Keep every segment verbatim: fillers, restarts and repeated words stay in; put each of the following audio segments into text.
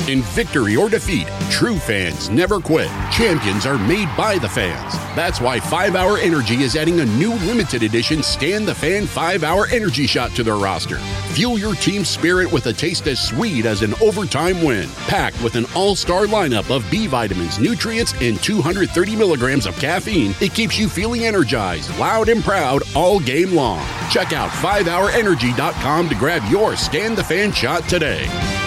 In victory or defeat, true fans never quit. Champions are made by the fans. That's why five hour Energy is adding a new limited edition Stan the Fan five hour Energy shot to their roster. Fuel your team's spirit with a taste as sweet as an overtime win. Packed with an all-star lineup of B vitamins, nutrients, and two hundred thirty milligrams of caffeine, it keeps you feeling energized, loud, and proud all game long. Check out five hour energy dot com to grab your Stan the Fan shot today.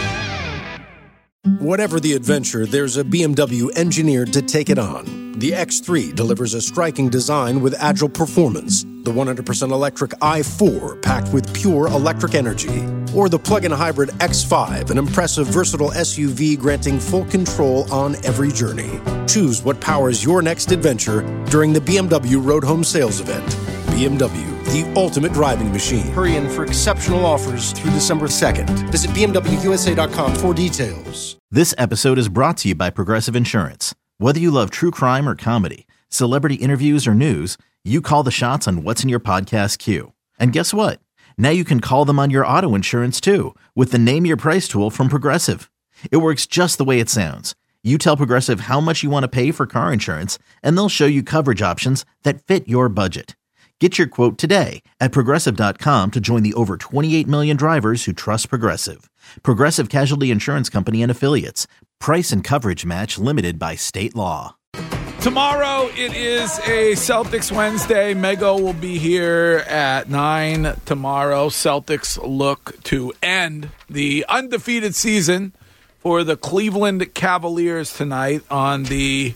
Whatever the adventure, there's a B M W engineered to take it on. The X three delivers a striking design with agile performance. The one hundred percent electric i four packed with pure electric energy. Or the plug-in hybrid X five, an impressive, versatile S U V granting full control on every journey. Choose what powers your next adventure during the B M W Road Home Sales Event. B M W, the ultimate driving machine. Hurry in for exceptional offers through December second. Visit B M W U S A dot com for details. This episode is brought to you by Progressive Insurance. Whether you love true crime or comedy, celebrity interviews or news, you call the shots on what's in your podcast queue. And guess what? Now you can call them on your auto insurance too with the Name Your Price tool from Progressive. It works just the way it sounds. You tell Progressive how much you want to pay for car insurance, and they'll show you coverage options that fit your budget. Get your quote today at Progressive dot com to join the over twenty-eight million drivers who trust Progressive. Progressive Casualty Insurance Company and Affiliates. Price and coverage match limited by state law. Tomorrow it is a Celtics Wednesday. Mego will be here at nine tomorrow. Celtics look to end the undefeated season for the Cleveland Cavaliers tonight on the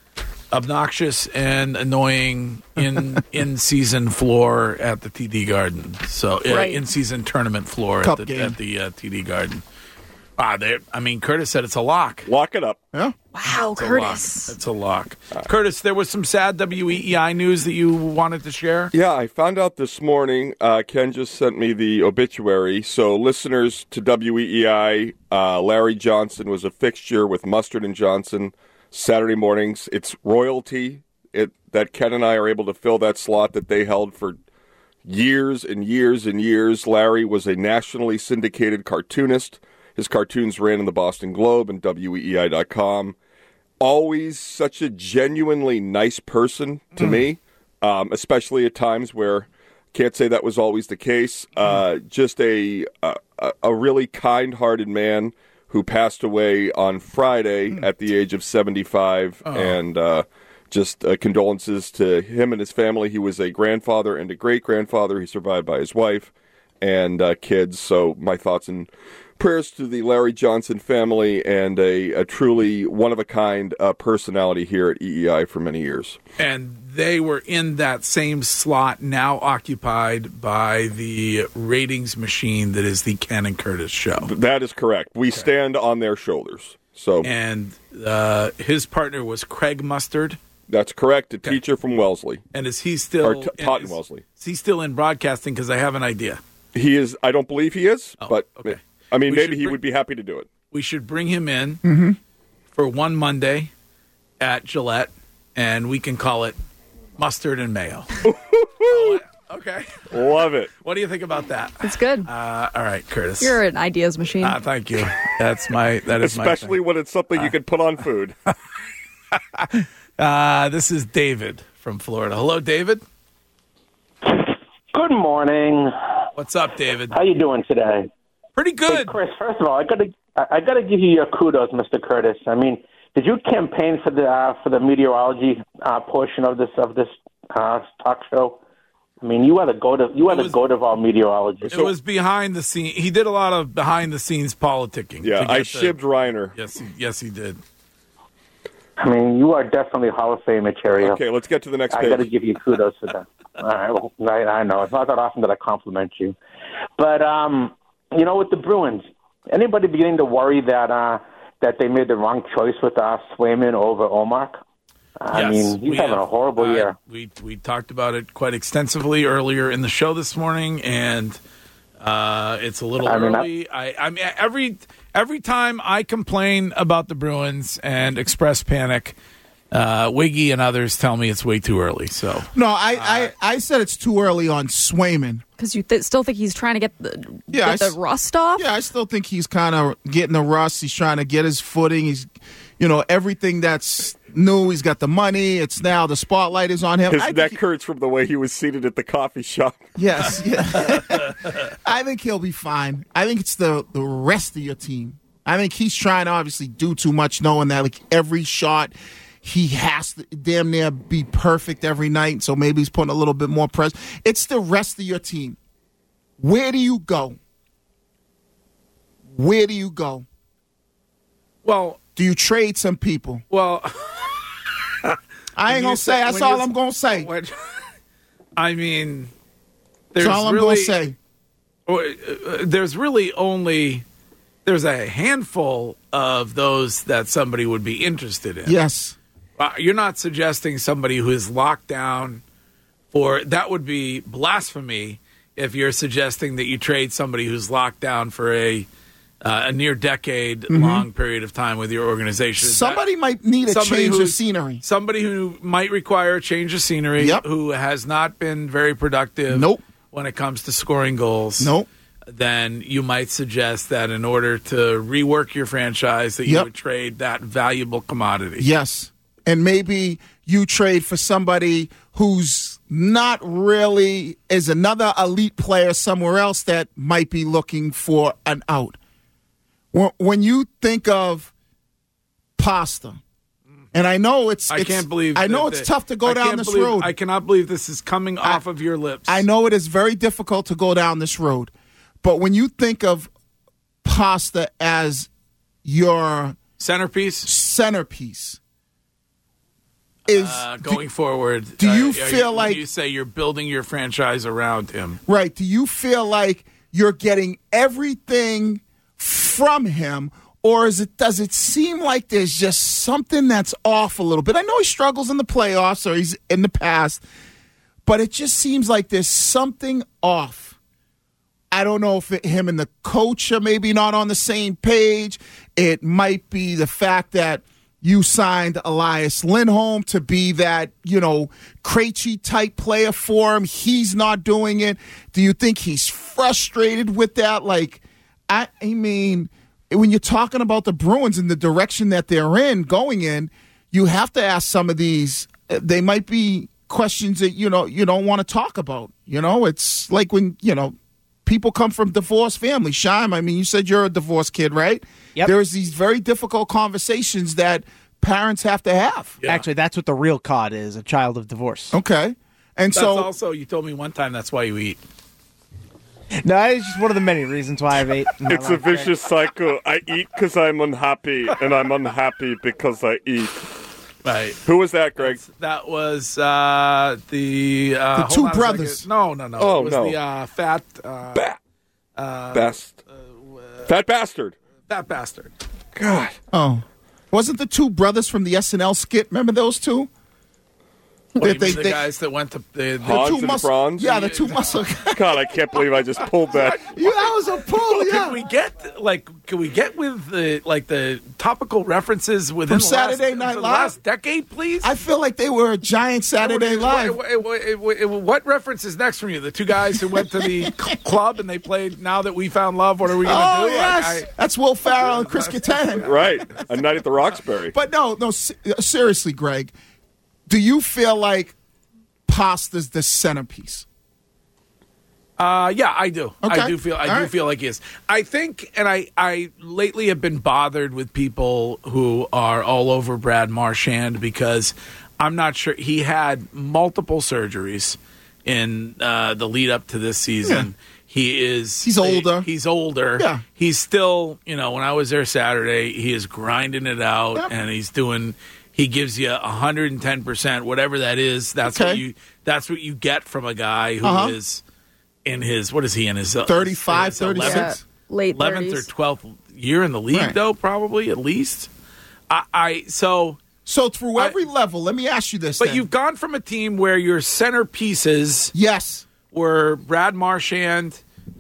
obnoxious and annoying in in season floor at the T D Garden. So uh, Right. in season tournament floor Cup at the, game. at the uh, T D Garden. Ah, there. I mean, Curtis said it's a lock. Lock it up. Yeah. Wow, It's a Curtis. lock. It's a lock. Curtis, there was some sad W E E I news that you wanted to share. Yeah, I found out this morning. Uh, Ken just sent me the obituary. So, listeners to W E E I, uh, Larry Johnson was a fixture with Mustard and Johnson Saturday mornings. It's royalty it, that Ken and I are able to fill that slot that they held for years and years and years. Larry was a nationally syndicated cartoonist. His cartoons ran in the Boston Globe and W E E I dot com. Always such a genuinely nice person to mm. me, um, especially at times where can't say that was always the case. Uh, just a, a a really kind-hearted man who passed away on Friday mm. at the age of seventy-five, oh. and uh, just uh, condolences to him and his family. He was a grandfather and a great-grandfather. He's survived by his wife and uh, kids, so my thoughts and prayers to the Larry Johnson family and a, a truly one-of-a-kind uh, personality here at E E I for many years. And they were in that same slot, now occupied by the ratings machine that is the Ken and Curtis show. That is correct. We okay. stand on their shoulders. So, And uh, his partner was Craig Mustard. That's correct, a okay. teacher from Wellesley. And is he still... Or t- taught in Wellesley. Is he still in broadcasting? Because I have an idea. He is. I don't believe he is, oh, but... Okay. I mean, we maybe he bring, would be happy to do it. We should bring him in mm-hmm. for one Monday at Gillette, and we can call it Mustard and Mayo. oh, okay. Love it. What do you think about that? It's good. Uh, all right, Curtis. You're an ideas machine. Uh, thank you. That's my. That is especially my when it's something uh, you could put on food. uh, this is David from Florida. Hello, David. Good morning. What's up, David? How you doing today? Pretty good. Hey, Chris, first of all, I gotta I gotta give you your kudos, Mister Curtis. I mean, did you campaign for the uh, for the meteorology uh, portion of this of this uh, talk show? I mean, you are the goat of you are was, the goat of all meteorologists. It was behind the scene. He did a lot of behind the scenes politicking. Yeah, I the, shibbed Reiner. Yes, he, yes, he did. I mean, you are definitely Hall of Fame material. Okay, let's get to the next I page. got to give you kudos for that. All right, well, I, I know it's not that often that I compliment you, but um, you know, with the Bruins. Anybody beginning to worry that uh, that they made the wrong choice with uh, Swayman over Omar? I yes, mean, he's having have, a horrible uh, year. We we talked about it quite extensively earlier in the show this morning, and uh, it's a little I mean, early. I, I mean, every every time I complain about the Bruins and express panic, Uh, Wiggy and others tell me it's way too early. So no, I, uh, I, I said it's too early on Swayman because you th- still think he's trying to get the yeah, get the I, rust off. Yeah, I still think he's kind of getting the rust. He's trying to get his footing. He's, you know, everything that's new. He's got the money. It's now the spotlight is on him. His I neck he, hurts from the way he was seated at the coffee shop. Yes, yeah. I think he'll be fine. I think it's the the rest of your team. I think he's trying to obviously do too much, knowing that like every shot. He has to damn near be perfect every night, so maybe he's putting a little bit more pressure. It's the rest of your team. Where do you go? Where do you go? Well, do you trade some people? Well, I ain't gonna say. That's all I'm gonna say. When, I mean, there's that's all I'm really, gonna say. There's really only there's a handful of those that somebody would be interested in. Yes. Uh, you're not suggesting somebody who is locked down for that would be blasphemy if you're suggesting that you trade somebody who's locked down for a uh, a near decade mm-hmm. long period of time with your organization. Is somebody might need a change of scenery. Somebody who might require a change of scenery, yep. who has not been very productive nope. when it comes to scoring goals. Nope. Then you might suggest that in order to rework your franchise that you yep. would trade that valuable commodity. Yes. And maybe you trade for somebody who's not really is another elite player somewhere else that might be looking for an out. When you think of Pasta, and I know it's, I it's can't believe I know that, it's tough to go I down this believe, road. I cannot believe this is coming I, off of your lips. I know it is very difficult to go down this road, but when you think of Pasta as your centerpiece, centerpiece. Is uh, going do, forward. Do you uh, feel you, like you say you're building your franchise around him? Right. Do you feel like you're getting everything from him, or is it? Does it seem like there's just something that's off a little bit? I know he struggles in the playoffs, or he's in the past, but it just seems like there's something off. I don't know if it, him and the coach are maybe not on the same page. It might be the fact that you signed Elias Lindholm to be that, you know, Krejci type player for him. He's not doing it. Do you think he's frustrated with that? Like, I, I mean, when you're talking about the Bruins and the direction that they're in, going in, you have to ask some of these. They might be questions that, you know, you don't want to talk about. You know, it's like when, you know, people come from divorced families. Shime, I mean, you said you're a divorced kid, right? Yep. There's these very difficult conversations that parents have to have. Yeah. Actually, that's what the real C O D is, a child of divorce. Okay. And that's so also, you told me one time that's why you eat. No, it's just one of the many reasons why I've ate. It's a vicious cycle. I eat because I'm unhappy, and I'm unhappy because I eat. Right. Who was that, Greg? That's, that was uh, the uh, the two brothers. No, no, no. Oh, it was no. the uh, fat uh, ba- uh, best uh, fat bastard. Fat bastard. God. Oh, wasn't the two brothers from the S N L skit? Remember those two? What, they, they, the they, guys that went to the, the Hans two and muscle, Franz? Yeah, the two muscle. God, I can't believe I just pulled that. Yeah, that was a pull. Yeah. Can we get like? Can we get with the like the topical references within From the last, Saturday Night the Live? last decade, please? I feel like they were a giant Saturday Live. What, what, what, what reference is next from you? The two guys who went to the club and they played "Now That We Found Love." What are we going to oh, do? yes, I, I, that's Will Ferrell and Chris Kattan. Right, a night at the Roxbury. But no, no, seriously, Greg, do you feel like Pasta's the centerpiece? Uh, yeah, I do. Okay. I do feel. I All do right. feel like he is. I think, and I, I lately have been bothered with people who are all over Brad Marchand because I'm not sure he had multiple surgeries in uh, the lead up to this season. Yeah. He is. He's older. He's older. Yeah. He's still. You know, when I was there Saturday, he is grinding it out, yep. and he's doing. He gives you one hundred ten percent, whatever that is. That's okay. what you. That's what you get from a guy who uh-huh. is in his. What is he in his? Uh, thirty-five, his thirty-six Yeah, late eleventh thirties. or twelfth year in the league, right. though, probably at least. I, I so. So through I, every level, let me ask you this. But then. you've gone from a team where your centerpieces yes were Brad Marchand,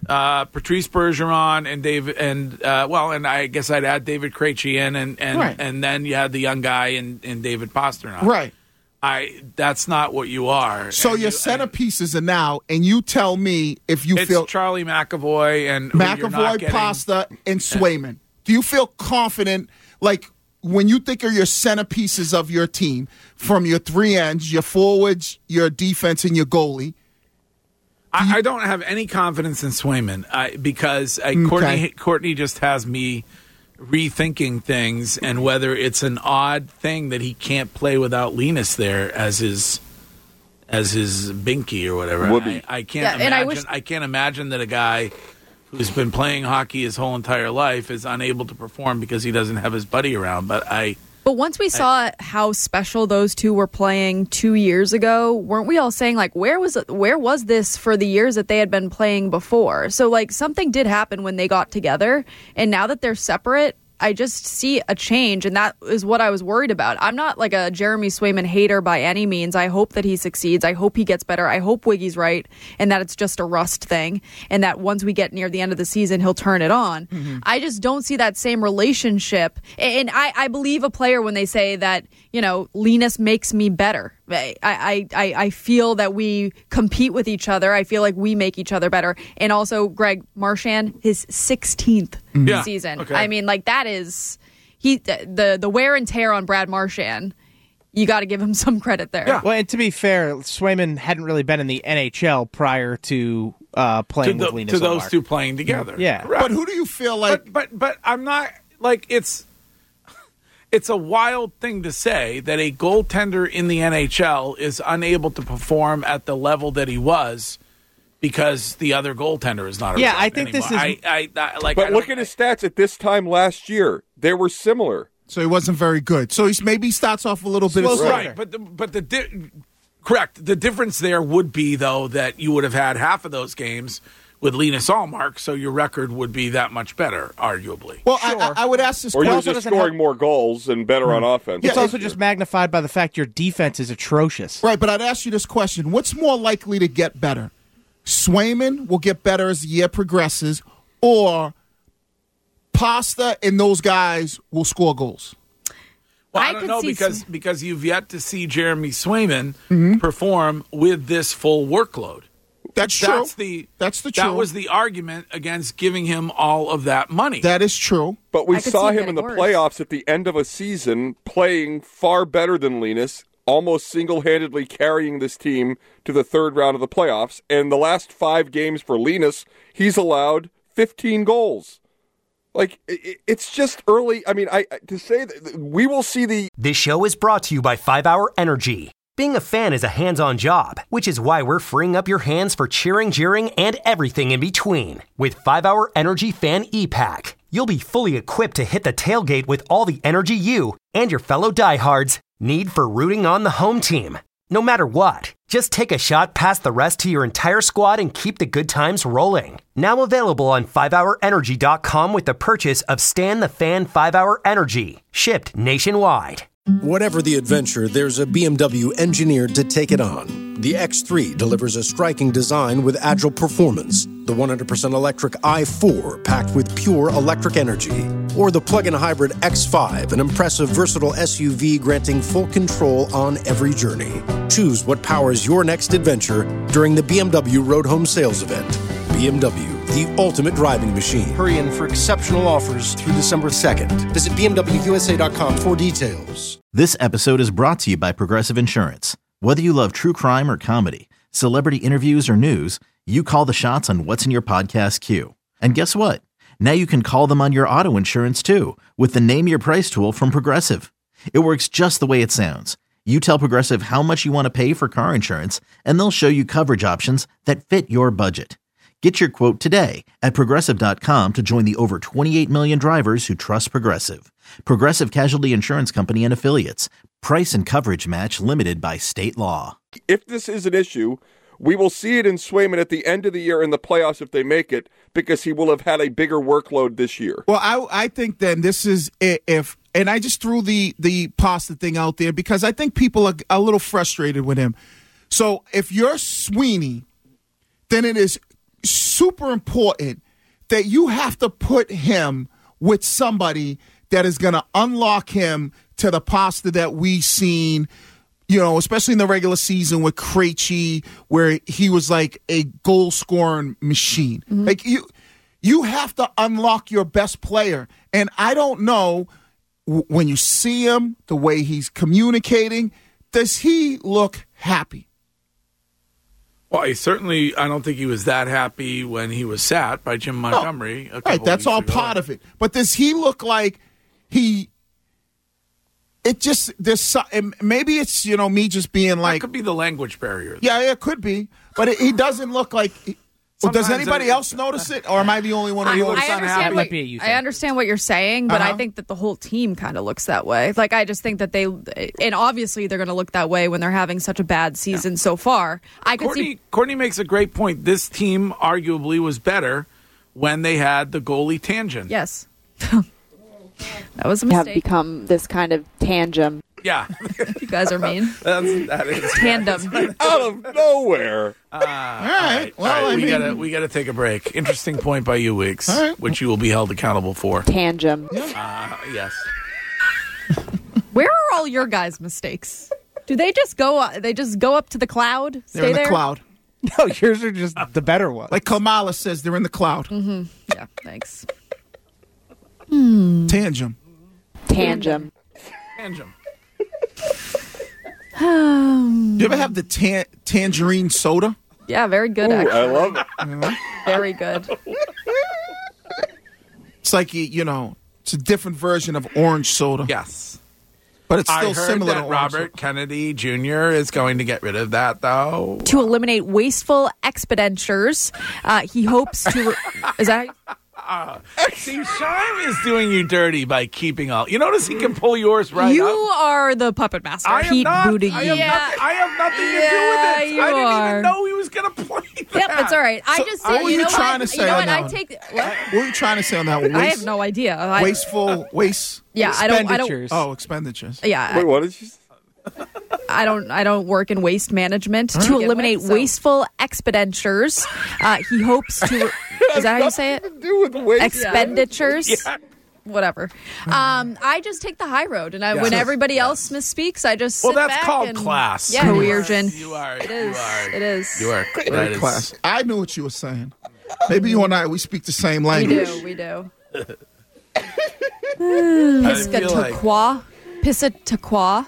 uh, Patrice Bergeron and David, and uh, well, and I guess I'd add David Krejci in, and and, Right. and then you had the young guy in, in David Pastrnak. Right. I that's not what you are. So And your you- centerpieces are now, and you tell me if you It's feel Charlie McAvoy and who you're not McAvoy, getting- Pasta, and Swayman. Do you feel confident, like when you think of your centerpieces of your team, from your three ends, your forwards, your defense, and your goalie? I, I don't have any confidence in Swayman I, because I, Okay. Courtney Courtney just has me rethinking things and whether it's an odd thing that he can't play without Linus there as his as his binky or whatever. Would be. I, I can't Yeah, imagine. and I I, wish- can't imagine that a guy who's been playing hockey his whole entire life is unable to perform because he doesn't have his buddy around. But I. But once we saw how special those two were playing two years ago, weren't we all saying, like, where was where was this for the years that they had been playing before? So, like, something did happen when they got together, and now that they're separate, I just see a change, and that is what I was worried about. I'm not like a Jeremy Swayman hater by any means. I hope that he succeeds. I hope he gets better. I hope Wiggy's right, and that it's just a rust thing, and that once we get near the end of the season, he'll turn it on. Mm-hmm. I just don't see that same relationship. And I, I believe a player when they say that, you know, Linus makes me better. I, I, I, I feel that we compete with each other. I feel like we make each other better. And also, Greg Marchand, his sixteenth Yeah, season. okay. I mean, like, that is he the the wear and tear on Brad Marchand. You got to give him some credit there. Yeah. Well, and to be fair, Swayman hadn't really been in the N H L prior to uh, To, playing the, with Linus to those Ullmark. two playing together. Yeah. Correct. But who do you feel like? But, but but I'm not like it's it's a wild thing to say that a goaltender in the N H L is unable to perform at the level that he was because the other goaltender is not around. Yeah, I think this anymore. is- I, I, I like. But I look don't- at his stats at this time last year. They were similar. So he wasn't very good. So he's maybe starts off a little bit of Slow right, starter. but the, but the di- correct. The difference there would be though that you would have had half of those games with Linus Ullmark, so your record would be that much better, arguably. Well, I, I, I would ask this Or question. you're also just doesn't scoring help- more goals and better on offense. Yeah, It's also it- just magnified by the fact your defense is atrocious. Right, but I'd ask you this question. What's more likely to get better? Swayman will get better as the year progresses, or Pasta and those guys will score goals? Well, I, I don't could know see because some- because you've yet to see Jeremy Swayman Mm-hmm. perform with this full workload. That's true. That's the That's the that true. was the argument against giving him all of that money. That is true. But we I could saw see it him in getting the worse. playoffs at the end of a season playing far better than Linus, almost single-handedly carrying this team to the third round of the playoffs. And the last five games for Linus, he's allowed fifteen goals. Like, i- i- it's just early. I mean, I I- to say that we will see the This show is brought to you by five hour Energy. Being a fan is a hands-on job, which is why we're freeing up your hands for cheering, jeering, and everything in between. With five hour Energy Fan E-Pack, you'll be fully equipped to hit the tailgate with all the energy you and your fellow diehards need for rooting on the home team. No matter what, just take a shot past the rest to your entire squad and keep the good times rolling. Now available on five hour energy dot com with the purchase of Stan the Fan five hour Energy, shipped nationwide. Whatever the adventure, there's a B M W engineered to take it on. The X three delivers a striking design with agile performance. The one hundred percent electric i four packed with pure electric energy. Or the plug-in hybrid X five, an impressive versatile S U V granting full control on every journey. Choose what powers your next adventure during the B M W Road Home Sales Event. B M W, the ultimate driving machine. Hurry in for exceptional offers through December second. Visit B M W U S A dot com for details. This episode is brought to you by Progressive Insurance. Whether you love true crime or comedy, celebrity interviews or news, you call the shots on what's in your podcast queue. And guess what? Now you can call them on your auto insurance too with the Name Your Price tool from Progressive. It works just the way it sounds. You tell Progressive how much you want to pay for car insurance, and they'll show you coverage options that fit your budget. Get your quote today at Progressive dot com to join the over twenty-eight million drivers who trust Progressive. Progressive Casualty Insurance Company and Affiliates. Price and coverage match limited by state law. if this is an issue, we will see it in Swayman at the end of the year in the playoffs if they make it, because he will have had a bigger workload this year. Well, I I think then this is i- if, and I just threw the the Pasta thing out there because I think people are a little frustrated with him. So if you're Sweeney, then it is super important that you have to put him with somebody that is going to unlock him to the pasta that we've seen, you know, especially in the regular season with Krejci, where he was like a goal-scoring machine. Mm-hmm. Like you, you have to unlock your best player. And I don't know, w- when you see him, the way he's communicating, does he look happy? Well, he certainly, I don't think he was that happy when he was sat by Jim Montgomery. No. Right, that's all ago. part of it. But does he look like he... It just, there's some, maybe it's, you know, me just being like... That could be the language barrier. Yeah, it could be. But it, he doesn't look like... Well, does anybody it, else notice it, or am I the only one who looks unhappy? What, I understand what you're saying, but uh-huh. I think that the whole team kind of looks that way. Like, I just think that they, and obviously they're going to look that way when they're having such a bad season yeah. so far. I could Courtney, see. Courtney makes a great point. This team arguably was better when they had the goalie tangent. Yes, that was a mistake. Have become this kind of tangent. Yeah, you guys are mean. That's, that is tandem out of nowhere. Uh, all right, well, all right. I we mean, gotta we gotta take a break. Interesting point by you, Weeks, right. which you will be held accountable for. Tangent. Uh, yes. Where are all your guys' mistakes? Do they just go? They just go up to the cloud? Stay they're in there? the cloud. No, yours are just the better ones. Like Kamala says, they're in the cloud. Mm-hmm. Yeah, thanks. Hmm. Tangent. Tangent. Tangent. Um, Do you ever have the tan- tangerine soda? Yeah, very good, Ooh, actually. I love it. Yeah. Very good. It's like, you know, it's a different version of orange soda. Yes. But it's still I heard similar that to Robert soda. Kennedy Junior is going to get rid of that, though. To eliminate wasteful expenditures, uh, he hopes to... Re- is that... Uh, see, Shime is doing you dirty by keeping all. You notice he can pull yours right you up. You are the puppet master. I am Heat not. booty. I have, yeah. nothing, I have nothing yeah, to do with it. You I didn't are. even know he was going to play that. Yep, it's all right. I So, just what say, were you you know trying what? to say You know on what? that I one? take. What? What were you trying to say on that one? Waste, I have no idea. I, wasteful waste. Yeah, I don't. I don't. Oh, expenditures. Yeah. Wait, what did you say? I don't. I don't work in waste management. Right. To eliminate so. wasteful expenditures, uh, he hopes to. Is that how you say it? To do with waste. Expenditures. Yeah. Whatever. Um, I just take the high road, and I, Yes. when everybody Yes. else misspeaks, I just Well, sit that's back called and, class. Yeah, coercion. You are. It is. You are. It is. You are. Very That is- classy. I knew what you were saying. Maybe you and I, we speak the same We language. do. We do. I feel like- Piscataqua. Piscataqua.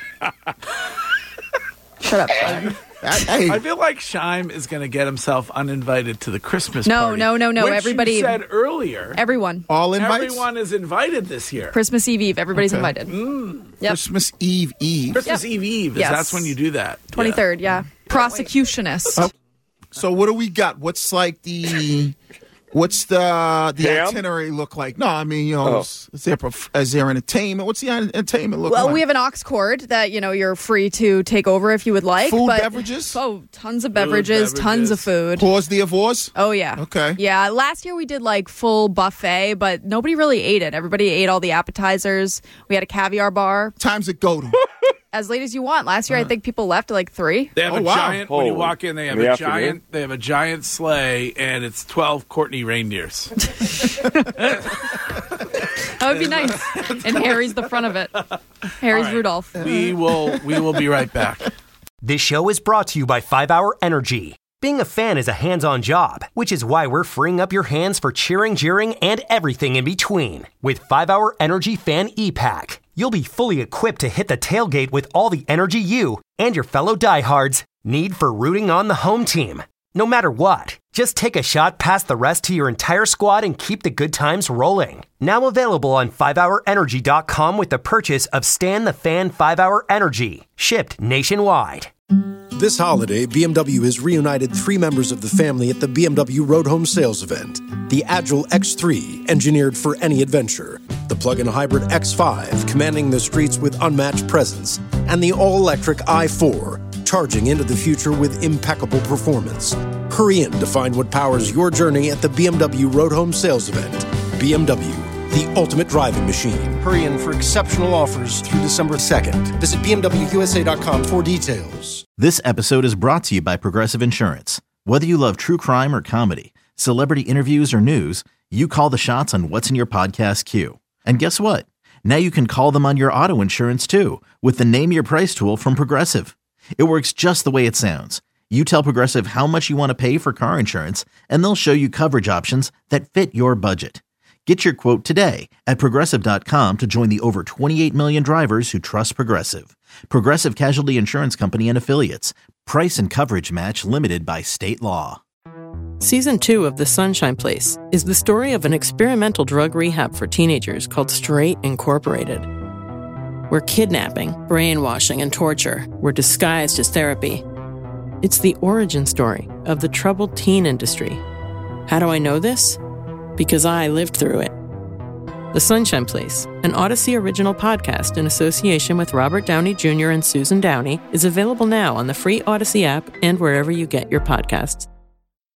Shut up. Shane. That- hey, I feel like Shime is going to get himself uninvited to the Christmas No, party. no, no, no. Which Everybody- you said earlier. Everyone. all invites? Everyone is invited this year. Christmas Eve Eve. Everybody's Okay. invited. Yep. Christmas Eve Eve. Christmas Yep. Eve Eve. Is Yes. That's when you do that. twenty-third, yeah. Prosecutionist. Oh. So what do we got? What's like the... What's the the Ham? itinerary look like? No, I mean, you know, Oh. is, is there prof- is there entertainment? What's the entertainment look Well, like? we have an aux cord that, you know, you're free to take over if you would like. Food, but, beverages? Oh, tons of beverages, tons of food. Pause the avors? Oh, yeah. Okay. Yeah, last year we did like full buffet, but nobody really ate it. Everybody ate all the appetizers. We had a caviar bar. Times it go to. As late as you want. Last year, I think people left at like three. They have Oh, a wow. giant when you Holy. walk in. They have In the a afternoon? giant. They have a giant sleigh, and it's twelve Courtney reindeers. That would be nice. And Harry's the front of it. Harry's All right. Rudolph. we will. We will be right back. This show is brought to you by five hour Energy. Being a fan is a hands-on job, which is why we're freeing up your hands for cheering, jeering, and everything in between. With five hour Energy Fan E-Pack, you'll be fully equipped to hit the tailgate with all the energy you and your fellow diehards need for rooting on the home team. No matter what, just take a shot past the rest to your entire squad and keep the good times rolling. Now available on five hour energy dot com with the purchase of Stan the Fan five hour Energy, shipped nationwide. This holiday, B M W has reunited three members of the family at the B M W Road Home Sales Event. The Agile X three, engineered for any adventure. The plug-in hybrid X five, commanding the streets with unmatched presence. And the all-electric i four, charging into the future with impeccable performance. Hurry in to find what powers your journey at the B M W Road Home Sales Event. B M W, the ultimate driving machine. Hurry in for exceptional offers through December second. Visit B M W U S A dot com for details. This episode is brought to you by Progressive Insurance. Whether you love true crime or comedy, celebrity interviews, or news, you call the shots on what's in your podcast queue. And guess what? Now you can call them on your auto insurance too with the Name Your Price tool from Progressive. It works just the way it sounds. You tell Progressive how much you want to pay for car insurance, and they'll show you coverage options that fit your budget. Get your quote today at Progressive dot com to join the over twenty-eight million drivers who trust Progressive. Progressive Casualty Insurance Company and Affiliates. Price and coverage match limited by state law. Season two of The Sunshine Place is the story of an experimental drug rehab for teenagers called Straight Incorporated, where kidnapping, brainwashing, and torture were disguised as therapy. It's the origin story of the troubled teen industry. How do I know this? Because I lived through it. The Sunshine Place, an Odyssey original podcast in association with Robert Downey Junior and Susan Downey, is available now on the free Odyssey app and wherever you get your podcasts.